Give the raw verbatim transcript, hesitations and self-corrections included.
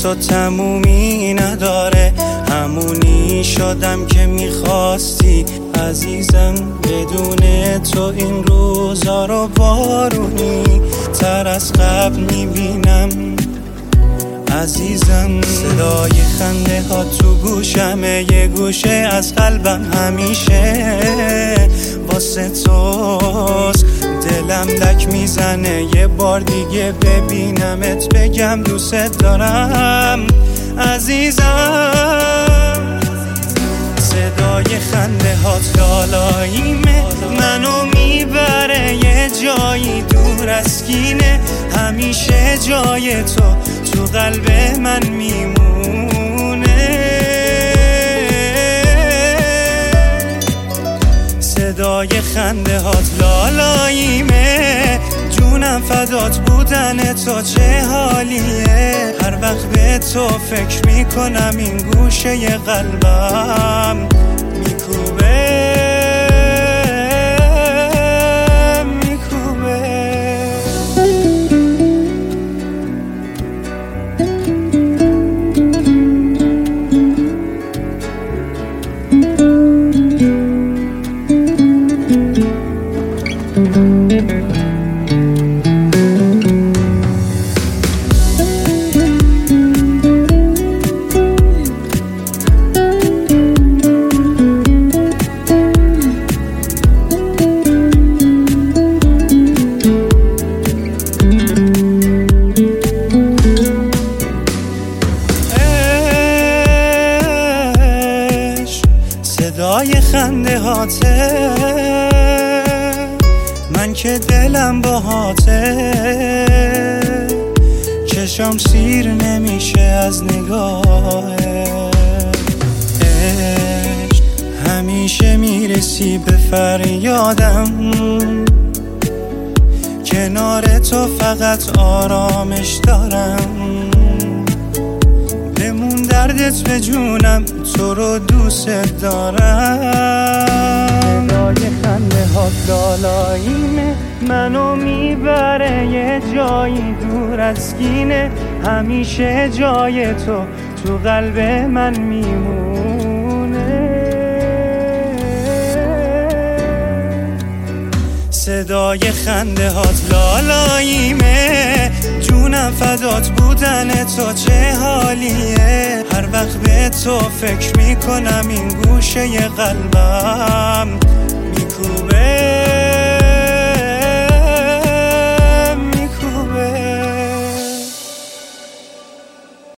تو تمومی نداره، همونی شدم که میخواستی عزیزم. بدون تو این روزا رو بارونی تر از قبل میبینم عزیزم. صدای خنده ها تو گوشمه، یه گوشه از قلبم همیشه واسه توست. دلم لک میزنه یه بار دیگه ببینمت، بگم دوست دارم عزیزم. صدای خنده هات لالاییمه، منو میبره یه جایی دور از کینه. همیشه جای تو تو قلب من میمونه. صدای خنده هات لالاییمه، جونم فدات بودن تو چه حالیه. هر وقت به تو فکر میکنم این گوشه قلبم میکوبه صدای خنده هاته، من که دلم با هاته. چشم سیر نمیشه از نگاه عشق، همیشه میرسی به فریادم. کنار تو فقط آرامش دارم، بمون دردت به جونم، تو رو دوست دارم. صدای خنده ها لالاییمه، منو میبره یه جایی دور از کینه. همیشه جای تو تو قلب من میمونه. صدای خنده هات لالاییمه، جونم فدات بودن تو چه حالیه. هر وقت به تو فکر میکنم این گوشه قلبم میکوبه.